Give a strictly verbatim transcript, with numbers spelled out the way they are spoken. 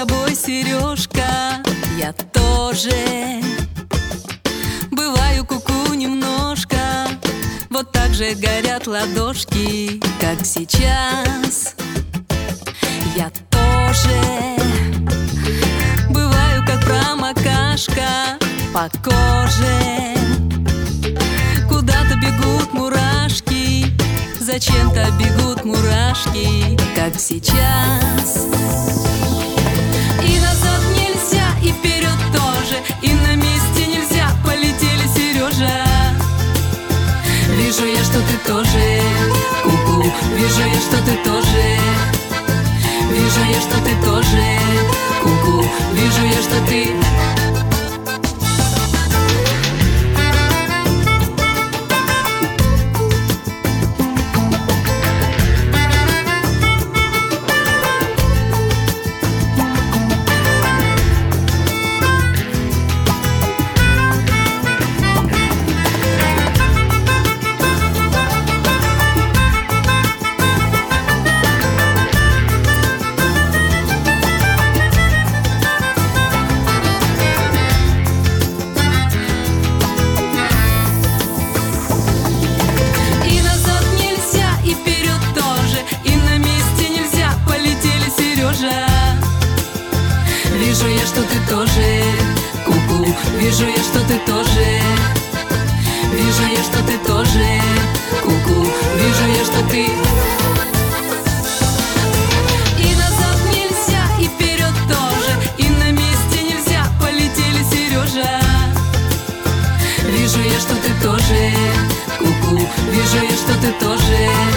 тобой, Сережка, я тоже бываю куку немножко. Вот так же горят ладошки, как сейчас. Я тоже бываю как промокашка по коже. Куда-то бегут мурашки, зачем-то бегут мурашки, как сейчас. И назад нельзя, и вперед тоже, и на месте нельзя. Полетели, Сережа. Вижу я, что ты тоже ку-ку, вижу я, что ты тоже. Вижу я, что ты тоже ку-ку, вижу я, что ты. Вижу я, что ты тоже ку-ку, вижу я, что ты тоже. Вижу я, что ты тоже ку-ку, вижу я, что ты. И назад нельзя, и вперед тоже, и на месте нельзя. Полетели, Сережа. Вижу я, что ты тоже ку-ку, вижу я, что ты тоже.